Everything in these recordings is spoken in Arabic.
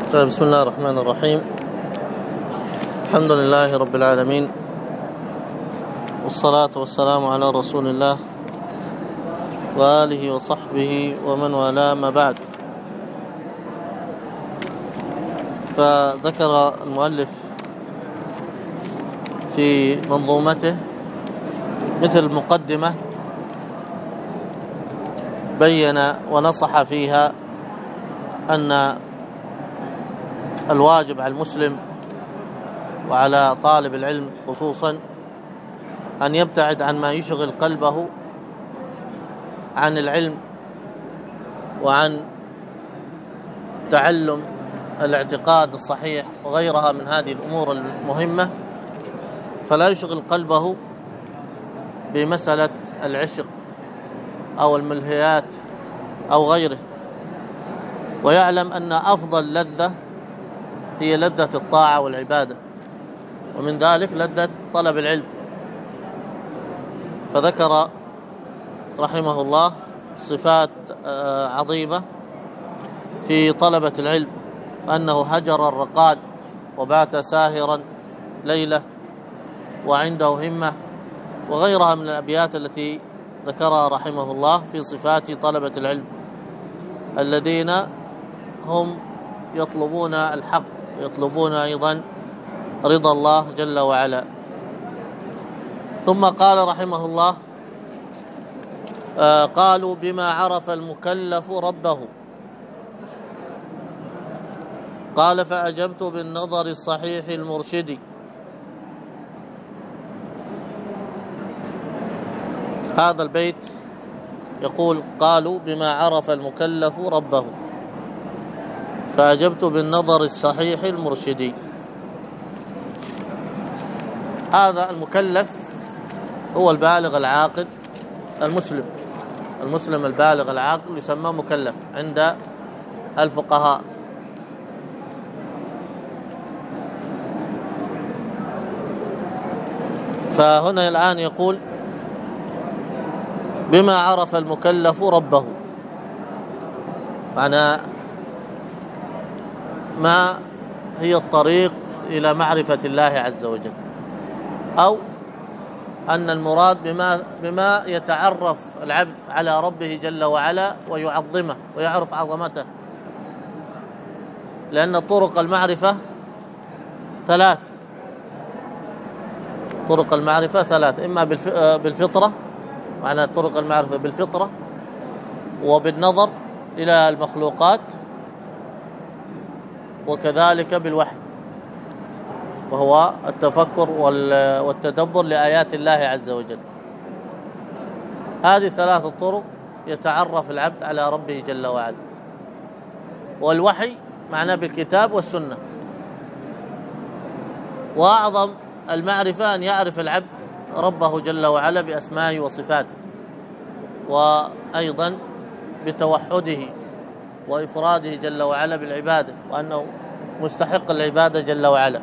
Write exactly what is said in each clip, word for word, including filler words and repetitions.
طيب، بسم الله الرحمن الرحيم. الحمد لله رب العالمين، والصلاة والسلام على رسول الله وآله وصحبه ومن والاه، ما بعد. فذكر المؤلف في منظومته مثل مقدمة بين ونصح فيها أن الواجب على المسلم وعلى طالب العلم خصوصا أن يبتعد عن ما يشغل قلبه عن العلم وعن تعلم الاعتقاد الصحيح وغيرها من هذه الأمور المهمة، فلا يشغل قلبه بمسألة العشق أو الملهيات أو غيره، ويعلم أن أفضل لذة هي لذة الطاعة والعبادة، ومن ذلك لذة طلب العلم. فذكر رحمه الله صفات عظيمة في طلبة العلم، أنه هجر الرقاد وبات ساهرا ليلة وعنده همة، وغيرها من الأبيات التي ذكرها رحمه الله في صفات طلبة العلم الذين هم يطلبون الحق، يطلبون أيضا رضا الله جل وعلا. ثم قال رحمه الله: آه قالوا بما عرف المكلف ربه، قال فأجبت بالنظر الصحيح المرشد. هذا البيت يقول: قالوا بما عرف المكلف ربه فأجبت بالنظر الصحيح المرشد. هذا المكلف هو البالغ العاقل المسلم، المسلم البالغ العاقل يسمى مكلف عند الفقهاء. فهنا الآن يقول: بما عرف المكلف ربه، معنى ما هي الطريق إلى معرفة الله عز وجل، أو أن المراد بما, بما يتعرف العبد على ربه جل وعلا ويعظمه ويعرف عظمته، لأن طرق المعرفة ثلاث طرق المعرفة ثلاث إما بالفطرة، معنى طرق المعرفة بالفطرة، وبالنظر إلى المخلوقات، وكذلك بالوحي وهو التفكر والتدبر لآيات الله عز وجل. هذه ثلاث الطرق يتعرف العبد على ربه جل وعلا. والوحي معناه بالكتاب والسنة. وأعظم المعرفة أن يعرف العبد ربه جل وعلا بأسمائه وصفاته، وأيضا بتوحده وإفراده جل وعلا بالعبادة، وأنه مستحق العبادة جل وعلا.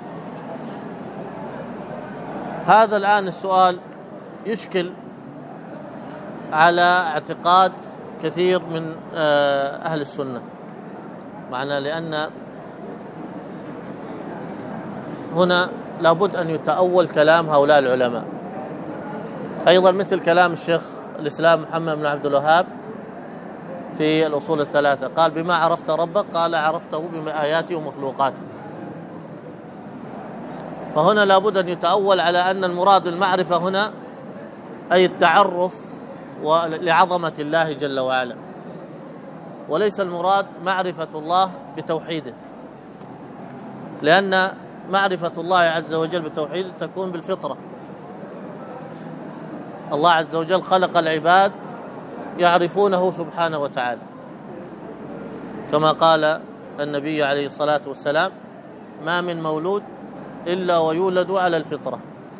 هذا الآن السؤال يشكل على اعتقاد كثير من أهل السنة، معنى لأن هنا لابد أن يتأول كلام هؤلاء العلماء، أيضا مثل كلام الشيخ الإسلام محمد بن عبد الوهاب في الأصول الثلاثة، قال: بما عرفت ربك، قال: عرفته بآياته ومخلوقاته. فهنا لابد أن يتأول على أن المراد المعرفة هنا أي التعرف لعظمة الله جل وعلا، وليس المراد معرفة الله بتوحيده، لأن معرفة الله عز وجل بتوحيده تكون بالفطرة. الله عز وجل خلق العباد يعرفونه سبحانه وتعالى، كما قال النبي عليه الصلاة والسلام: ما من مولود إلا ويولد على الفطرة.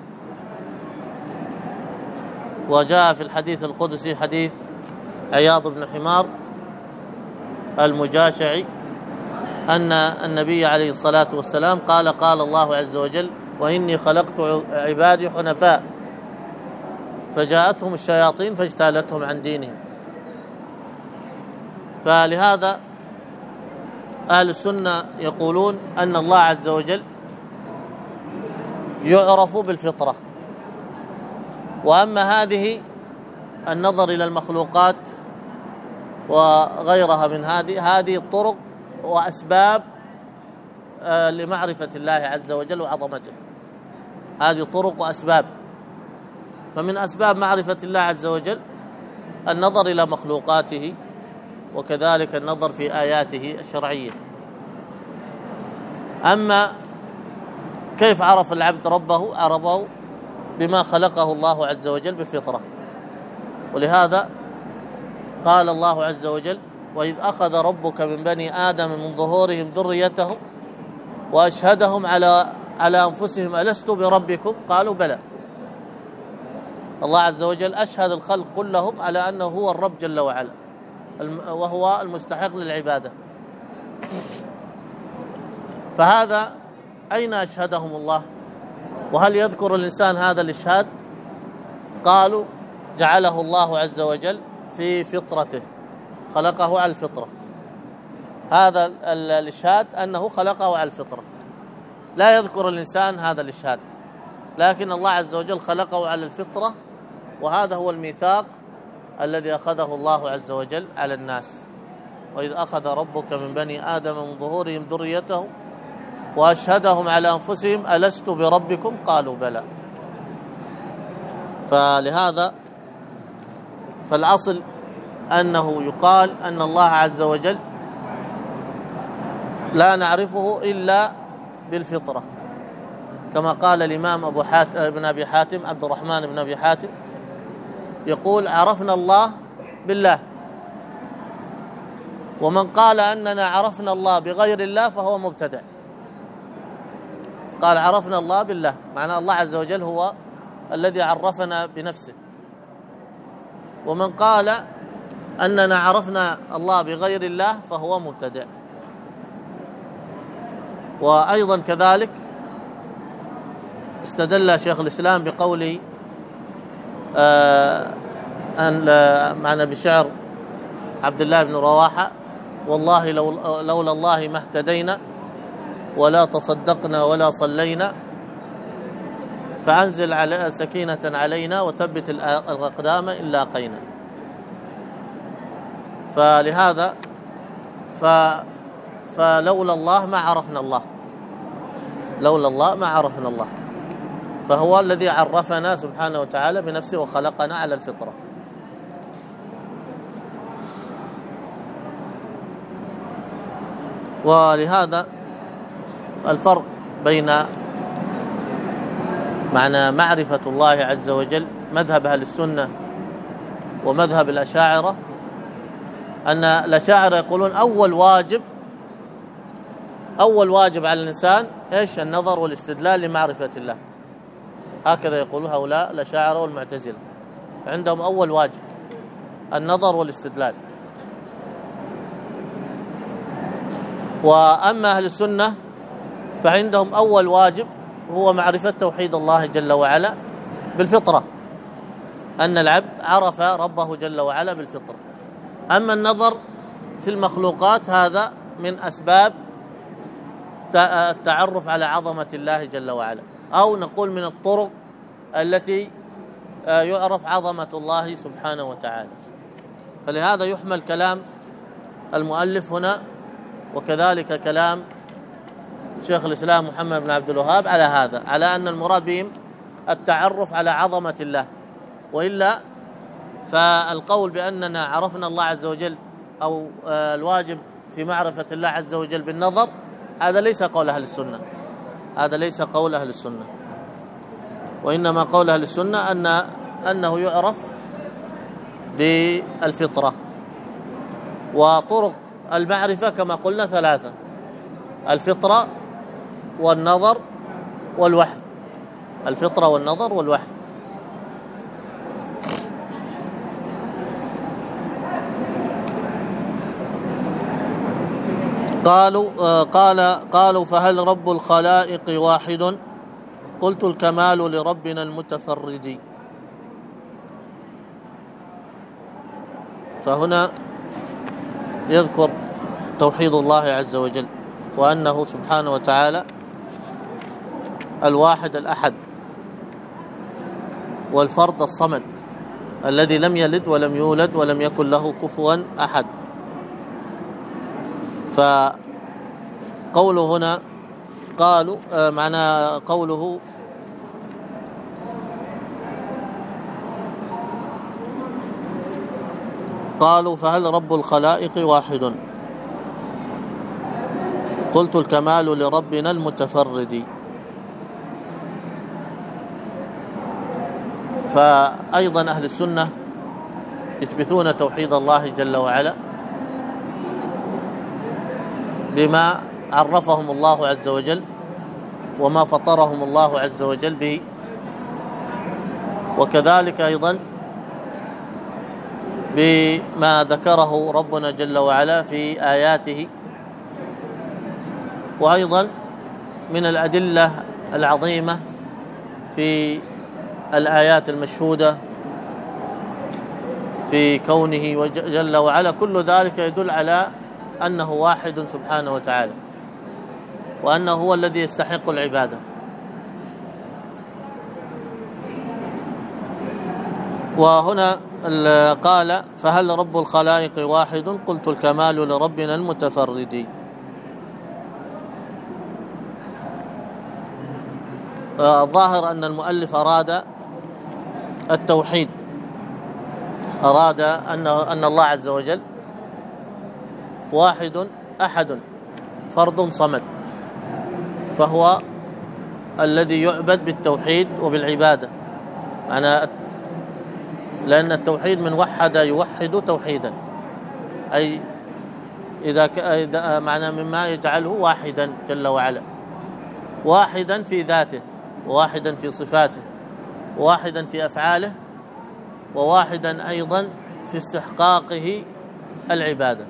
وجاء في الحديث القدسي حديث عياض بن حمار المجاشعي أن النبي عليه الصلاة والسلام قال: قال الله عز وجل: وإني خلقت عبادي حنفاء فجاءتهم الشياطين فاجتالتهم عن دينهم. فلهذا أهل السنة يقولون أن الله عز وجل يعرف بالفطرة، وأما هذه النظر إلى المخلوقات وغيرها من هذه هذه الطرق وأسباب لمعرفة الله عز وجل وعظمته. هذه طرق وأسباب. فمن أسباب معرفة الله عز وجل النظر إلى مخلوقاته، وكذلك النظر في آياته الشرعية. أما كيف عرف العبد ربه؟ عرفه بما خلقه الله عز وجل بالفطرة. ولهذا قال الله عز وجل: وإذ أخذ ربك من بني آدم من ظهورهم ذريتهم وأشهدهم على على أنفسهم ألست بربكم قالوا بلى. الله عز وجل أشهد الخلق كلهم على أنه هو الرب جل وعلا، وهو المستحق للعبادة. فهذا أين أشهدهم الله؟ وهل يذكر الإنسان هذا الإشهاد؟ قالوا جعله الله عز وجل في فطرته، خلقه على الفطرة. هذا الإشهاد أنه خلقه على الفطرة. لا يذكر الإنسان هذا الإشهاد، لكن الله عز وجل خلقه على الفطرة، وهذا هو الميثاق الذي أخذه الله عز وجل على الناس. وإذ أخذ ربك من بني آدم من ظهورهم ذريتهم وأشهدهم على أنفسهم ألست بربكم قالوا بلى. فلهذا فالأصل أنه يقال أن الله عز وجل لا نعرفه إلا بالفطرة، كما قال الإمام أبو حاتم ابن أبي حاتم عبد الرحمن بن أبي حاتم يقول: عرفنا الله بالله. ومن قال أننا عرفنا الله بغير الله فهو مبتدع. قال عرفنا الله بالله، معنى الله عز وجل هو الذي عرفنا بنفسه. ومن قال أننا عرفنا الله بغير الله فهو مبتدع. وأيضا كذلك استدل شيخ الإسلام بقوله آه أن معنا بشعر عبد الله بن رواحة: والله لو لولا الله ما اهتدينا ولا تصدقنا ولا صلينا فأنزل على سكينة علينا وثبت الأقدام إن لاقينا. فلهذا ف فلولا الله ما عرفنا الله، لولا الله ما عرفنا الله، فهو الذي عرفنا سبحانه وتعالى بنفسه وخلقنا على الفطرة. ولهذا الفرق بين معنى معرفة الله عز وجل مذهب أهل السنة ومذهب الأشاعرة أن الأشاعرة يقولون أول واجب أول واجب على الإنسان إيش؟ النظر والاستدلال لمعرفة الله. هكذا يقول هؤلاء الأشاعرة والمعتزلة، عندهم أول واجب النظر والاستدلال. وأما أهل السنة فعندهم أول واجب هو معرفة توحيد الله جل وعلا بالفطرة، أن العبد عرف ربه جل وعلا بالفطرة. أما النظر في المخلوقات هذا من أسباب التعرف على عظمة الله جل وعلا، أو نقول من الطرق التي يعرف عظمة الله سبحانه وتعالى. فلهذا يحمل كلام المؤلف هنا وكذلك كلام شيخ الإسلام محمد بن عبد الوهاب على هذا، على أن المراد بهم التعرف على عظمة الله. وإلا فالقول بأننا عرفنا الله عز وجل أو الواجب في معرفة الله عز وجل بالنظر هذا ليس قول أهل السنة، هذا ليس قول أهل السنة. وإنما قول أهل السنة أن أنه يعرف بالفطرة. وطرق المعرفة كما قلنا ثلاثة: الفطرة والنظر والوحي. الفطرة والنظر والوحي. قالوا قال قالوا فهل رب الخلائق واحد؟ قلت الكمال لربنا المتفرد. فهنا يذكر توحيد الله عز وجل، وأنه سبحانه وتعالى الواحد الأحد والفرد الصمد الذي لم يلد ولم يولد ولم يكن له كفوا أحد. فقوله هنا قالوا آه معنى قوله قالوا فهل رب الخلائق واحد؟ قلت الكمال لربنا المتفرد. فأيضا أهل السنة يثبتون توحيد الله جل وعلا بما عرفهم الله عز وجل وما فطرهم الله عز وجل به، وكذلك أيضا بما ذكره ربنا جل وعلا في آياته، وأيضا من الأدلة العظيمة في الآيات المشهودة في كونه جل وعلا. كل ذلك يدل على أنه واحد سبحانه وتعالى، وأنه هو الذي يستحق العبادة. وهنا قال فهل رب الخلائق واحد؟ قلت الكمال لربنا المتفرد. الظاهر أن المؤلف أراد التوحيد، أراد أن أن الله عز وجل واحد أحد فرد صمد، فهو الذي يعبد بالتوحيد وبالعبادة. أنا لأن التوحيد من وحد يوحد توحيدا، أي إذا إذا معنى مما يجعله واحدا جل وعلا، واحدا في ذاته، وواحدا في صفاته، وواحدا في أفعاله، وواحدا أيضا في استحقاقه العبادة.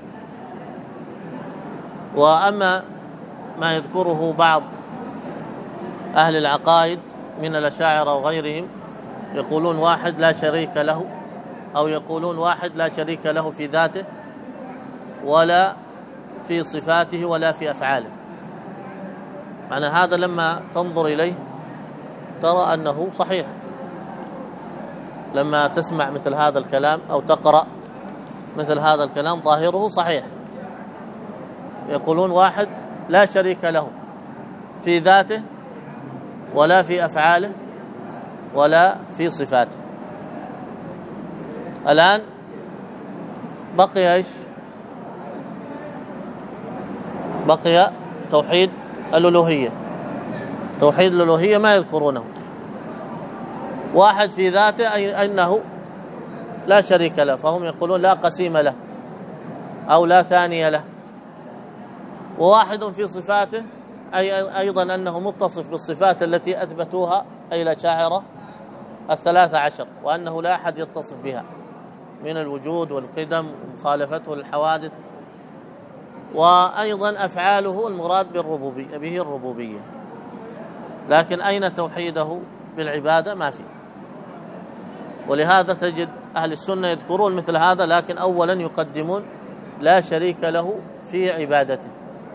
وأما ما يذكره بعض أهل العقائد من الأشاعرة وغيرهم يقولون واحد لا شريك له، أو يقولون واحد لا شريك له في ذاته ولا في صفاته ولا في أفعاله. معنى هذا لما تنظر إليه ترى أنه صحيح، لما تسمع مثل هذا الكلام أو تقرأ مثل هذا الكلام ظاهره صحيح. يقولون واحد لا شريك له في ذاته ولا في أفعاله ولا في صفاته. الآن بقي إيش؟ بقي توحيد الألوهية. توحيد الألوهية ما يذكرونه. واحد في ذاته أي أنه لا شريك له، فهم يقولون لا قسيم له أو لا ثاني له. وواحد في صفاته أي أيضا أنه متصف بالصفات التي أثبتوها أي الأشاعرة الثلاثة عشر، وأنه لا أحد يتصف بها من الوجود والقدم ومخالفته للحوادث. وأيضا أفعاله المراد بالربوبية به الربوبية، لكن أين توحيده بالعبادة؟ ما في. ولهذا تجد أهل السنة يذكرون مثل هذا، لكن أولا يقدمون لا شريك له في عبادته،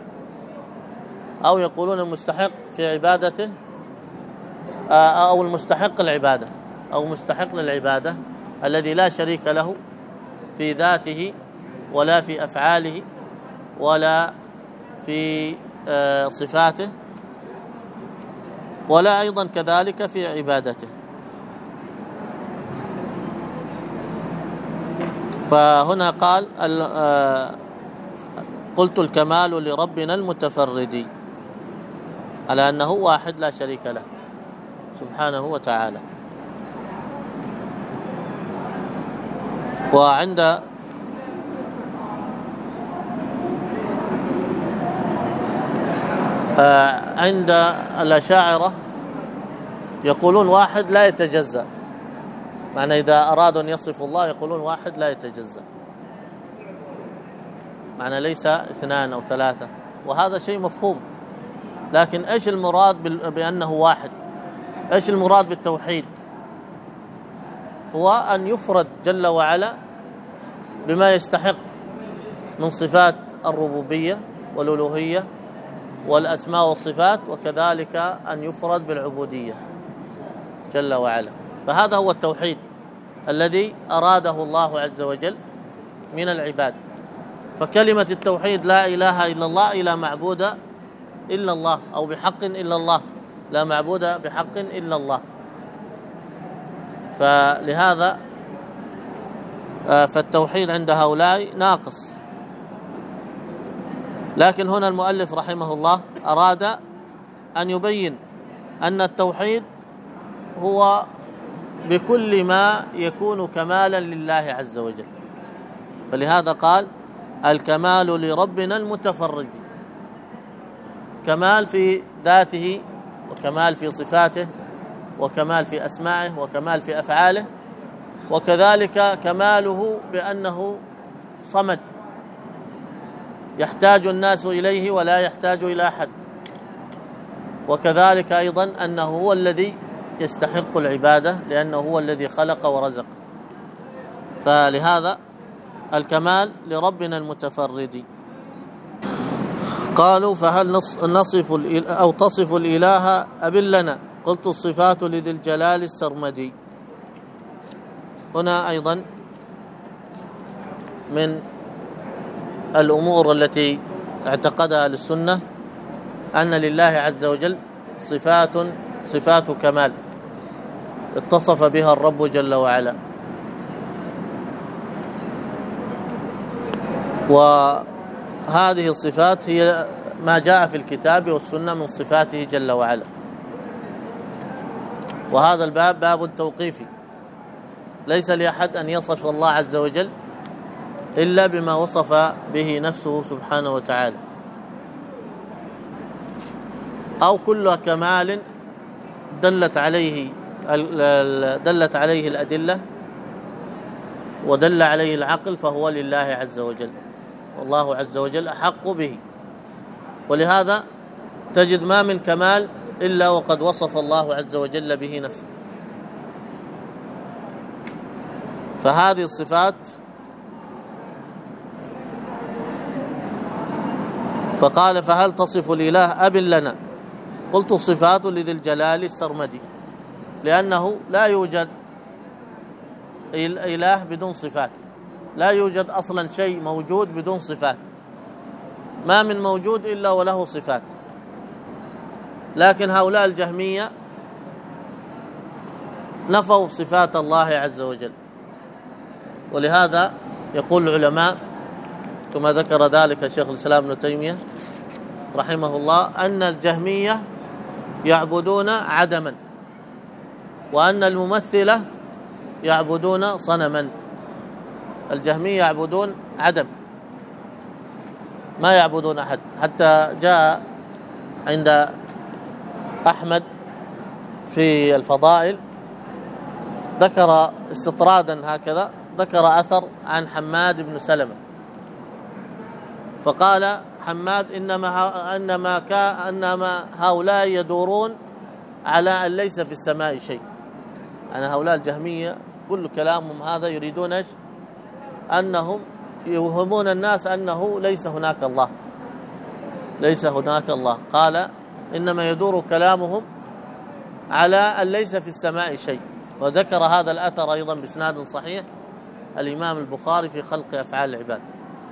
أو يقولون المستحق في عبادته أو المستحق العبادة أو مستحق للعبادة الذي لا شريك له في ذاته ولا في أفعاله ولا في صفاته ولا أيضا كذلك في عبادته. فهنا قال قلت الكمال لربنا المتفرد، على أنه واحد لا شريك له سبحانه وتعالى. وعند عند الأشاعرة يقولون واحد لا يتجزأ، معنى إذا أرادوا أن يصفوا الله يقولون واحد لا يتجزأ، معنى ليس اثنان أو ثلاثة، وهذا شيء مفهوم. لكن إيش المراد بأنه واحد؟ إيش المراد بالتوحيد؟ هو أن يفرد جل وعلا بما يستحق من صفات الربوبية والألوهية والأسماء والصفات، وكذلك أن يفرد بالعبودية جل وعلا. فهذا هو التوحيد الذي أراده الله عز وجل من العباد. فكلمة التوحيد لا إله إلا الله، إلا معبود إلا الله، أو بحق إلا الله، لا معبود بحق إلا الله. فلهذا فالتوحيد عند هؤلاء ناقص. لكن هنا المؤلف رحمه الله أراد أن يبين أن التوحيد هو بكل ما يكون كمالا لله عز وجل، فلهذا قال الكمال لربنا المتفرد، كمال في ذاته، وكمال في صفاته، وكمال في أسمائه، وكمال في أفعاله، وكذلك كماله بأنه صمد يحتاج الناس إليه ولا يحتاج إلى أحد، وكذلك أيضا أنه هو الذي يستحق العبادة لأنه هو الذي خلق ورزق. فلهذا الكمال لربنا المتفرد. قالوا فهل نصف أو تصف الإله أبن لنا؟ قلت الصفات لذي الجلال السرمدي. هنا أيضا من الأمور التي اعتقدها للسنة أن لله عز وجل صفات صفات كمال اتصف بها الرب جل وعلا، وهذه الصفات هي ما جاء في الكتاب والسنة من صفاته جل وعلا. وهذا الباب باب توقيفي، ليس لأحد أن يصف الله عز وجل إلا بما وصف به نفسه سبحانه وتعالى، أو كل كمال دلت عليه دلت عليه الأدلة ودل عليه العقل فهو لله عز وجل، والله عز وجل أحق به. ولهذا تجد ما من كمال إلا وقد وصف الله عز وجل به نفسه. فهذه الصفات فقال فهل تصف الإله أبن لنا؟ قلت صفات لذي الجلال السرمدي، لأنه لا يوجد إله بدون صفات، لا يوجد أصلا شيء موجود بدون صفات، ما من موجود إلا وله صفات. لكن هؤلاء الجهمية نفوا صفات الله عز وجل، ولهذا يقول العلماء كما ذكر ذلك شيخ الإسلام ابن تيمية رحمه الله أن الجهمية يعبدون عدما، وأن الممثلة يعبدون صنما. الجهمية يعبدون عدم، ما يعبدون أحد. حتى جاء عند أحمد في الفضائل ذكر استطرادا هكذا، ذكر أثر عن حماد بن سلمة فقال حماد إنما, إنما, إنما هؤلاء يدورون على أن ليس في السماء شيء. يعني هؤلاء الجهمية كل كلامهم هذا يريدون إيش؟ أنهم يوهمون الناس أنه ليس هناك الله، ليس هناك الله. قال إنما يدور كلامهم على أن ليس في السماء شيء. وذكر هذا الأثر أيضا بإسناد صحيح الإمام البخاري في خلق أفعال العباد.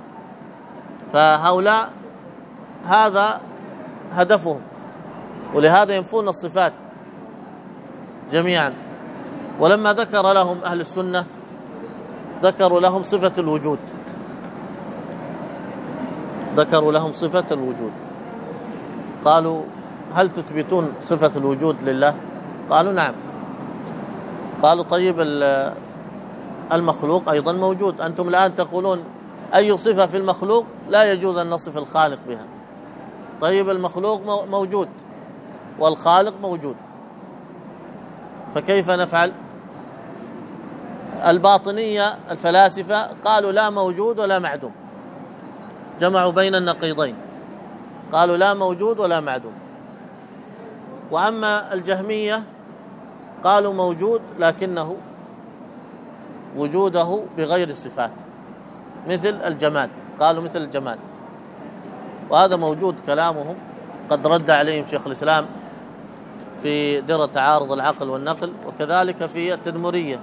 فهؤلاء هذا هدفهم، ولهذا ينفون الصفات جميعا. ولما ذكر لهم أهل السنة ذكروا لهم صفة الوجود، ذكروا لهم صفة الوجود. قالوا هل تثبتون صفة الوجود لله؟ قالوا نعم. قالوا طيب المخلوق أيضا موجود، أنتم الآن تقولون أي صفة في المخلوق لا يجوز أن نصف الخالق بها. طيب المخلوق موجود والخالق موجود، فكيف نفعل؟ الباطنية الفلاسفة قالوا لا موجود ولا معدوم، جمعوا بين النقيضين، قالوا لا موجود ولا معدوم. وأما الجهمية قالوا موجود لكنه وجوده بغير الصفات، مثل الجماد، قالوا مثل الجماد وهذا موجود كلامهم، قد رد عليهم شيخ الإسلام في درء تعارض العقل والنقل، وكذلك في التدمرية.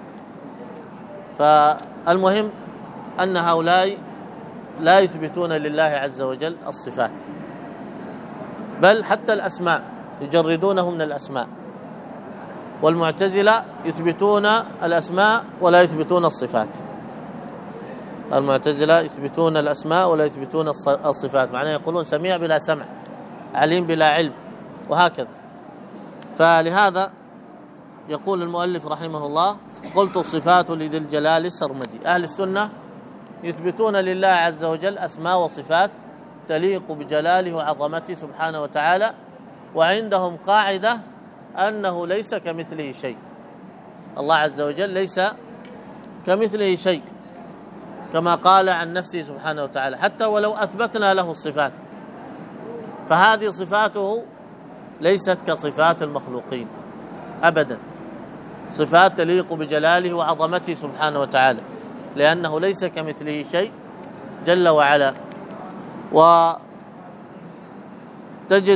فالمهم أن هؤلاء لا يثبتون لله عز وجل الصفات، بل حتى الأسماء يجردونه من الأسماء. والمعتزلة يثبتون الأسماء ولا يثبتون الصفات. المعتزلة يثبتون الأسماء ولا يثبتون الصفات، معناه يقولون سميع بلا سمع، عليم بلا علم، وهكذا. فلهذا يقول المؤلف رحمه الله: قلت الصفات لذي الجلال السرمدي. أهل السنة يثبتون لله عز وجل أسماء وصفات تليق بجلاله وعظمته سبحانه وتعالى، وعندهم قاعدة أنه ليس كمثله شيء. الله عز وجل ليس كمثله شيء، كما قال عن نفسه سبحانه وتعالى، حتى ولو أثبتنا له الصفات فهذه صفاته ليست كصفات المخلوقين أبدا، صفات تليق بجلاله وعظمته سبحانه وتعالى، لأنه ليس كمثله شيء جل وعلا. وتجد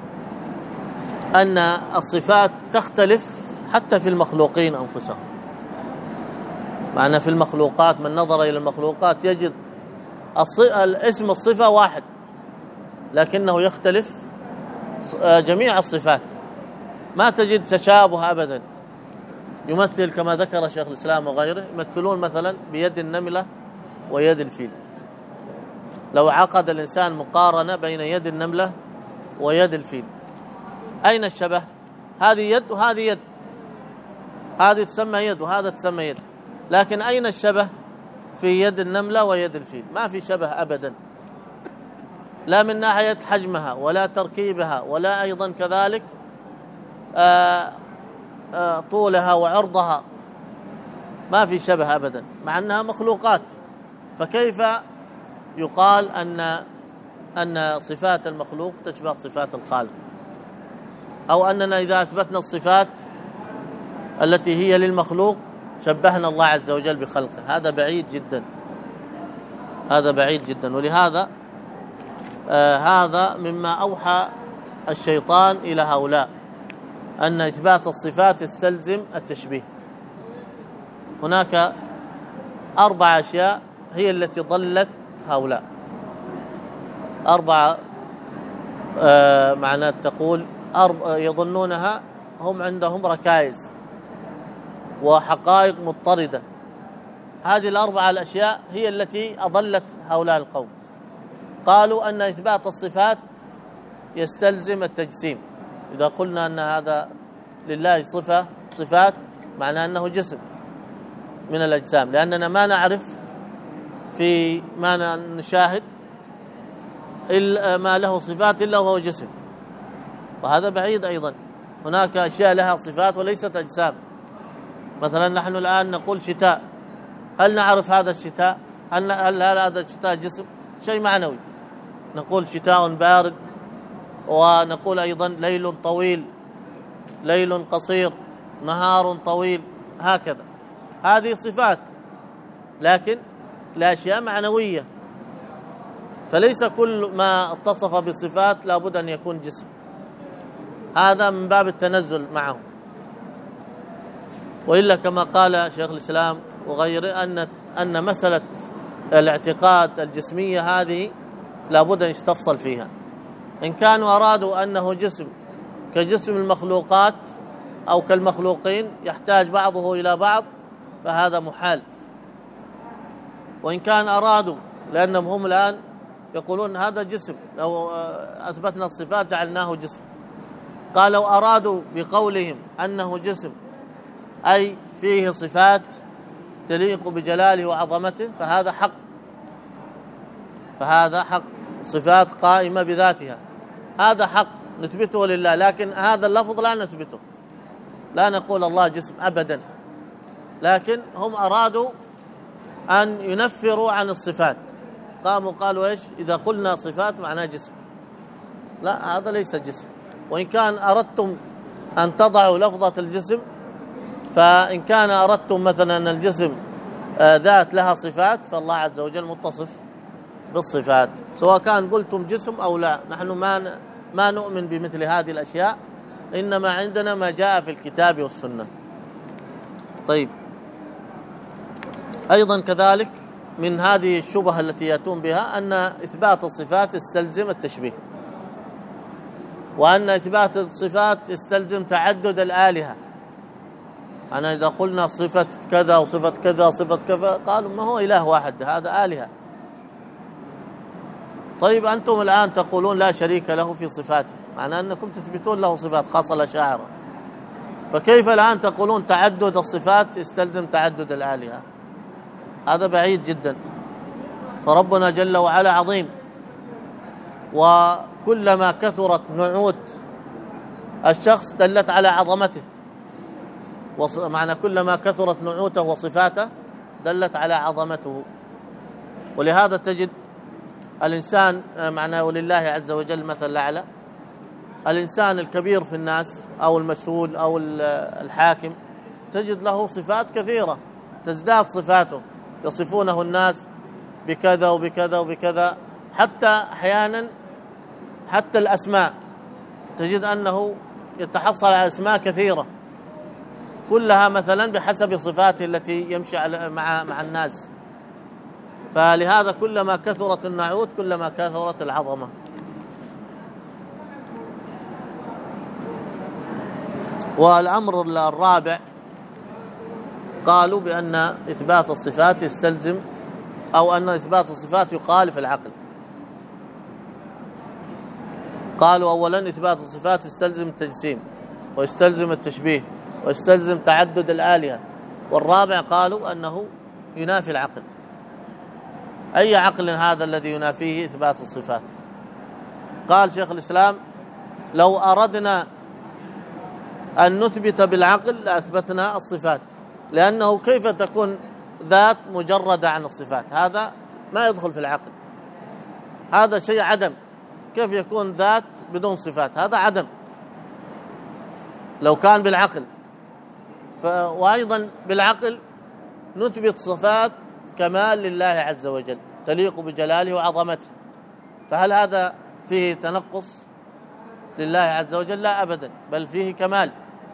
أن الصفات تختلف حتى في المخلوقين أنفسهم، معنى في المخلوقات من نظر إلى المخلوقات يجد اسم الصفة واحد لكنه يختلف جميع الصفات، ما تجد تشابه أبدا. يمثل كما ذكر شيخ الإسلام وغيره، يمثلون مثلا بيد النملة ويد الفيل. لو عقد الإنسان مقارنة بين يد النملة ويد الفيل، أين الشبه؟ هذه يد وهذه يد، هذه تسمى يد وهذا تسمى يد، لكن أين الشبه في يد النملة ويد الفيل؟ ما في شبه أبدا، لا من ناحية حجمها ولا تركيبها ولا أيضا كذلك آآ آآ طولها وعرضها، ما في شبه أبدا، مع أنها مخلوقات. فكيف يقال أن أن صفات المخلوق تشبه صفات الخالق، أو أننا إذا أثبتنا الصفات التي هي للمخلوق شبهنا الله عز وجل بخلقه؟ هذا بعيد جدا، هذا بعيد جدا. ولهذا آه هذا مما أوحى الشيطان إلى هؤلاء، أن إثبات الصفات يستلزم التشبيه. هناك أربع أشياء هي التي ضلت هؤلاء، أربعة آه معنات تقول أرب يظنونها هم عندهم ركائز وحقائق مضطردة. هذه الأربعة الأشياء هي التي أضلت هؤلاء القوم. قالوا أن إثبات الصفات يستلزم التجسيم. إذا قلنا أن هذا لله صفة صفات معناه أنه جسم من الأجسام، لأننا ما نعرف في ما نشاهد إلا ما له صفات إلا وهو جسم، وهذا بعيد. أيضا هناك أشياء لها صفات وليست أجسام. مثلا نحن الآن نقول شتاء، هل نعرف هذا الشتاء؟ هل, هل هذا الشتاء جسم؟ شيء معنوي. نقول شتاء بارد، ونقول أيضا ليل طويل، ليل قصير، نهار طويل، هكذا. هذه صفات، لكن لأشياء معنوية. فليس كل ما اتصف بالصفات لابد أن يكون جسم، هذا من باب التنزل معهم. وإلا كما قال شيخ الإسلام وغيره أن أن مسألة الاعتقاد الجسمية هذه لابد أن يستفصل فيها. إن كانوا أرادوا أنه جسم كجسم المخلوقات أو كالمخلوقين يحتاج بعضه إلى بعض فهذا محال. وإن كان أرادوا، لأنهم هم الآن يقولون هذا جسم، لو أثبتنا الصفات جعلناه جسم. قالوا أرادوا بقولهم أنه جسم أي فيه صفات تليق بجلاله وعظمته، فهذا حق، فهذا حق، صفات قائمة بذاتها، هذا حق نثبته لله. لكن هذا اللفظ لا نثبته، لا نقول الله جسم أبدا. لكن هم أرادوا أن ينفروا عن الصفات، قاموا قالوا إيش؟ إذا قلنا صفات معناه جسم. لا، هذا ليس جسم. وإن كان أردتم أن تضعوا لفظة الجسم، فإن كان أردتم مثلا أن الجسم ذات لها صفات، فالله عز وجل متصف بالصفات، سواء كان قلتم جسم أو لا. نحن ما ما نؤمن بمثل هذه الأشياء، إنما عندنا ما جاء في الكتاب والسنة. طيب، أيضا كذلك من هذه الشبهة التي يأتون بها أن إثبات الصفات يستلزم التشبيه، وأن إثبات الصفات يستلزم تعدد الآلهة. أنا إذا قلنا صفة كذا وصفة كذا وصفة كذا، قالوا ما هو إله واحد، هذا آلهة. طيب أنتم الآن تقولون لا شريك له في صفاته، معناه أنكم تثبتون له صفات خاصة الأشاعرة، فكيف الآن تقولون تعدد الصفات يستلزم تعدد الآلهة؟ هذا بعيد جدا. فربنا جل وعلا عظيم، وكلما كثرت نعوت الشخص دلت على عظمته، معنى كلما كثرت نعوته وصفاته دلت على عظمته. ولهذا تجد الإنسان، معناه ولله عز وجل مثل الأعلى، الإنسان الكبير في الناس أو المسؤول أو الحاكم تجد له صفات كثيرة، تزداد صفاته، يصفونه الناس بكذا وبكذا وبكذا. حتى أحيانا حتى الأسماء تجد أنه يتحصل على أسماء كثيرة، كلها مثلا بحسب صفاته التي يمشي مع مع الناس. فلهذا كلما كثرت النعوت كلما كثرت العظمة. والأمر الرابع قالوا بأن إثبات الصفات يستلزم، أو أن إثبات الصفات يخالف العقل. قالوا أولا إثبات الصفات يستلزم التجسيم، ويستلزم التشبيه، ويستلزم تعدد الآلهة. والرابع قالوا أنه ينافي العقل. أي عقل هذا الذي ينافيه إثبات الصفات؟ قال شيخ الإسلام: لو أردنا أن نثبت بالعقل لأثبتنا الصفات، لأنه كيف تكون ذات مجردة عن الصفات؟ هذا ما يدخل في العقل، هذا شيء عدم. كيف يكون ذات بدون صفات؟ هذا عدم لو كان بالعقل. ف... وأيضا بالعقل نثبت صفات كمال لله عز وجل تليق بجلاله وعظمته، فهل هذا فيه تنقص لله عز وجل؟ لا أبدا، بل فيه كمال.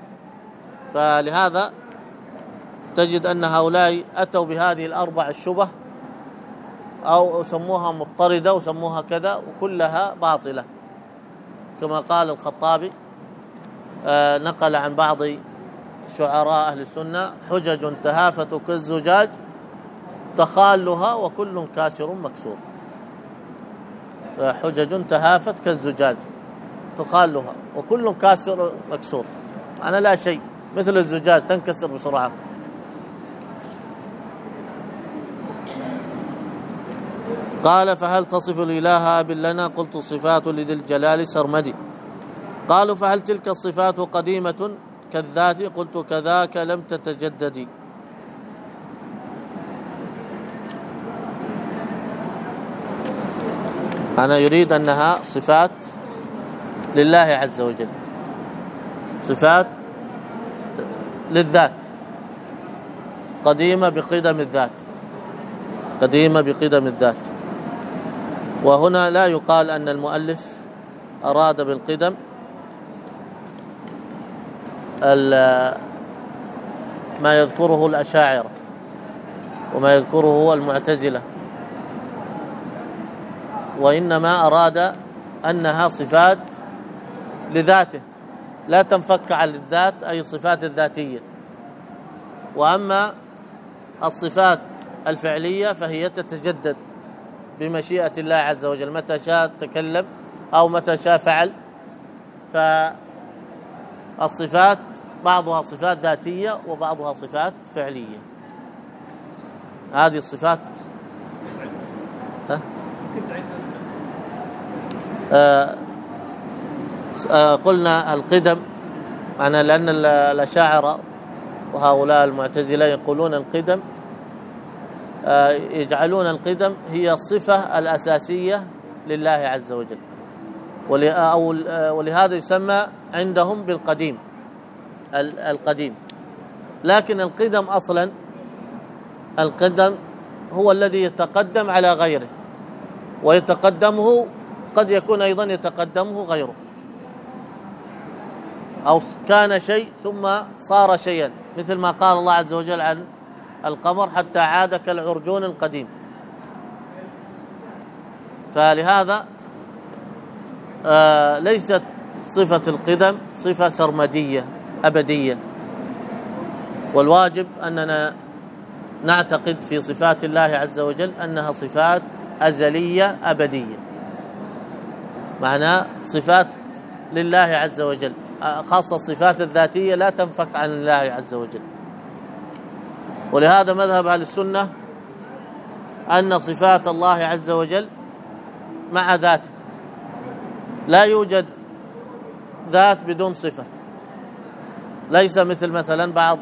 فلهذا تجد أن هؤلاء أتوا بهذه الأربع الشبه، أو سموها مضطردة وسموها كذا، وكلها باطلة. كما قال الخطابي، آه نقل عن بعض شعراء أهل السنة: حجج تهافت كالزجاج تخالها وكل كاسر مكسور. آه حجج تهافت كالزجاج تخالها وكل كاسر مكسور، أنا لا شيء، مثل الزجاج تنكسر بسرعة. قال: فهل تصف الإله أب لنا؟ قلت: الصفات لذي الجلال سرمدي. قالوا: فهل تلك الصفات قديمة كالذات؟ قلت: كذاك لم تتجدد. أنا يريد أنها صفات لله عز وجل، صفات للذات قديمة بقدم الذات، قديمة بقدم الذات. وهنا لا يقال أن المؤلف أراد بالقدم ما يذكره الأشاعرة وما يذكره المعتزلة، وإنما أراد أنها صفات لذاته لا تنفك عن الذات، أي صفات الذاتية. وأما الصفات الفعلية فهي تتجدد بمشيئة الله عز وجل، متى شاء تكلم أو متى شاء فعل. فالصفات بعضها صفات ذاتية وبعضها صفات فعلية. هذه الصفات ها؟ آه آه قلنا القدم، معنى لأن الأشاعرة وهؤلاء المعتزلة يقولون القدم، آه يجعلون القدم هي الصفة الأساسية لله عز وجل، ولهذا يسمى عندهم بالقديم القديم. لكن القدم أصلا، القدم هو الذي يتقدم على غيره، ويتقدمه، قد يكون أيضا يتقدمه غيره، أو كان شيء ثم صار شيئا، مثل ما قال الله عز وجل عن القمر حتى عاد كالعرجون القديم. فلهذا آه ليست صفة القدم صفة سرمدية أبدية، والواجب أننا نعتقد في صفات الله عز وجل أنها صفات أزلية أبدية، معناه صفات لله عز وجل، خاصة الصفات الذاتية لا تنفك عن الله عز وجل. ولهذا مذهب أهل السنة أن صفات الله عز وجل مع ذاته، لا يوجد ذات بدون صفة، ليس مثل مثلا بعض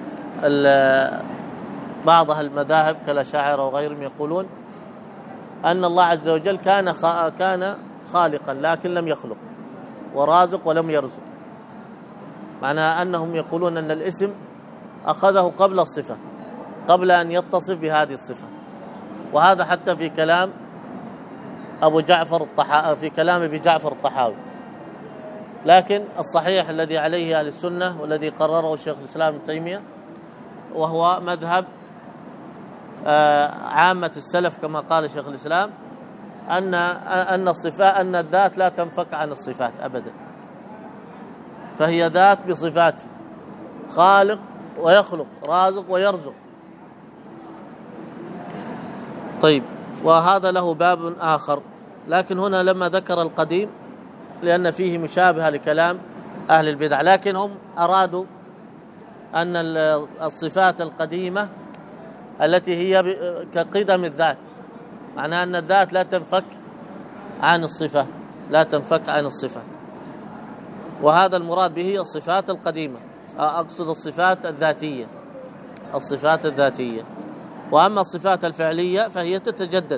بعض المذاهب كالأشاعرة وغيرهم يقولون أن الله عز وجل كان كان خالقا لكن لم يخلق، ورازق ولم يرزق، معنى أنهم يقولون أن الاسم أخذه قبل الصفة، قبل أن يتصف بهذه الصفة. وهذا حتى في كلام أبو جعفر الطحاوي، في كلام أبي جعفر الطحاوي. لكن الصحيح الذي عليه أهل السنة والذي قرره الشيخ الإسلام ابن تيمية، وهو مذهب عامة السلف كما قال شيخ الإسلام، أن أن الصفات أن الذات لا تنفك عن الصفات أبدا، فهي ذات بصفات، خالق ويخلق، رازق ويرزق. طيب، وهذا له باب آخر، لكن هنا لما ذكر القديم لأن فيه مشابهة لكلام أهل البدع، لكن هم أرادوا أن الصفات القديمة التي هي كقدم الذات، معناها أن الذات لا تنفك عن الصفة، لا تنفك عن الصفة، وهذا المراد به الصفات القديمة، أقصد الصفات الذاتية، الصفات الذاتية. وأما الصفات الفعلية فهي تتجدد،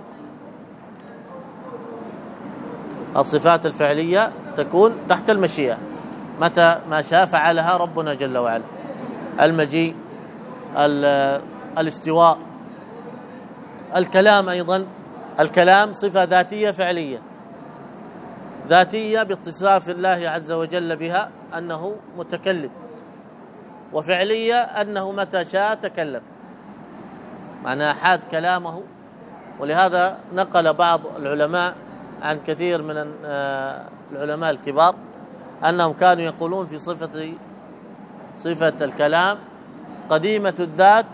الصفات الفعلية تكون تحت المشيئة، متى ما شاء فعلها ربنا جل وعلا، المجيء، الاستواء، الكلام أيضا، الكلام صفة ذاتية فعلية، ذاتية باتصاف الله عز وجل بها أنه متكلم، وفعلية أنه متى شاء تكلم، معناه حاد كلامه. ولهذا نقل بعض العلماء عن كثير من العلماء الكبار أنهم كانوا يقولون في صفة صفة الكلام قديمة الذات،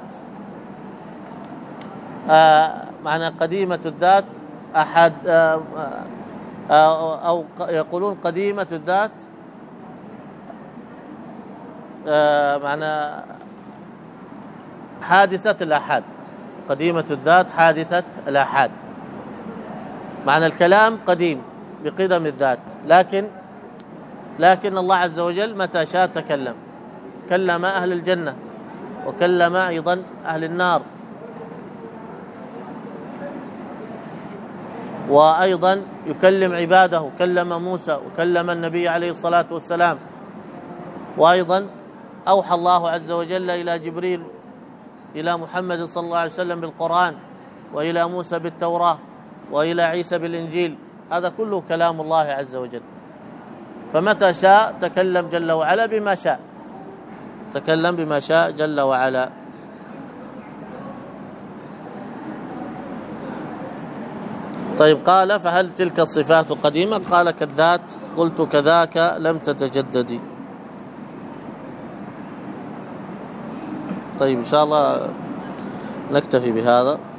معنى قديمة الذات أحد، أو يقولون قديمة الذات معنى حادثة الآحاد، قديمة الذات حادثة الآحاد، معنى الكلام قديم بقدم الذات، لكن لكن الله عز وجل متى شاء تكلم، كلم أهل الجنة وكلم أيضا أهل النار، وأيضا يكلم عباده، كلم موسى وكلم النبي عليه الصلاة والسلام، وأيضا أوحى الله عز وجل إلى جبريل إلى محمد صلى الله عليه وسلم بالقرآن، وإلى موسى بالتوراة، وإلى عيسى بالإنجيل، هذا كله كلام الله عز وجل. فمتى شاء تكلم جل وعلا بما شاء، تكلم بما شاء جل وعلا. طيب، قال فهل تلك الصفات قديمة؟ قال كالذات، قلت كذاك لم تتجددي. طيب، إن شاء الله نكتفي بهذا.